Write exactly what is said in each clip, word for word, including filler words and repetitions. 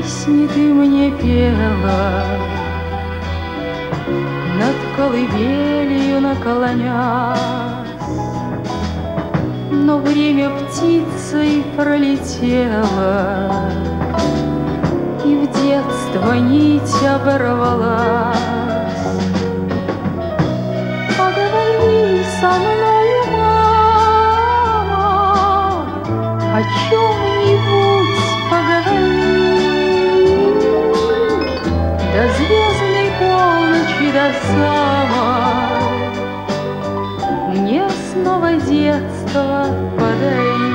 песни ты мне пела, над колыбелью наклонясь, но время птицей пролетело, и в детство нить оборвалась. Поговори со мною, мама, о чем-нибудь поговори, до звездной полночи, до самой мне снова детство подари.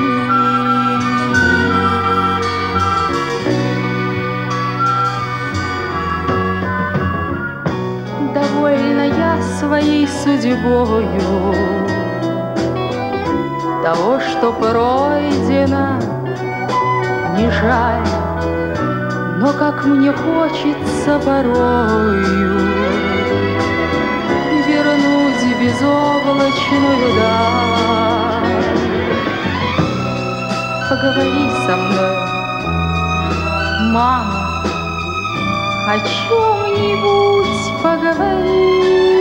Довольна я своей судьбою, того, что пройдено, не жаль, но как мне хочется порою вернуть безоблачную даль. Поговори со мной, мама, о чем-нибудь поговори,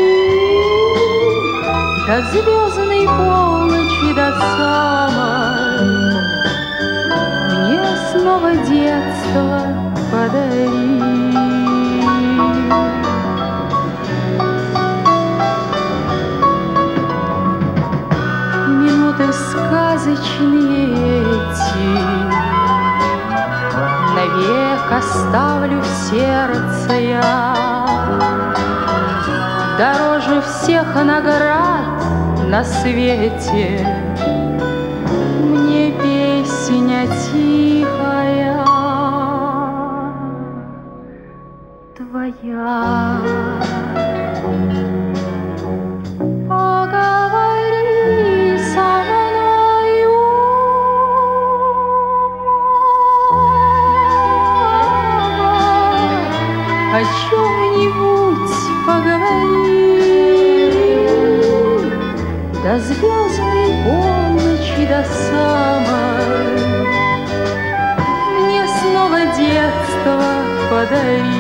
до звездной полночи, до самой мне снова детство подари. Минуты сказочные эти навек оставлю в сердце я, дороже всех наград на свете мне песня тихая твоя. Поговори со мною, о чем-нибудь поговори, до звездной полночи, до самой мне снова детство подари.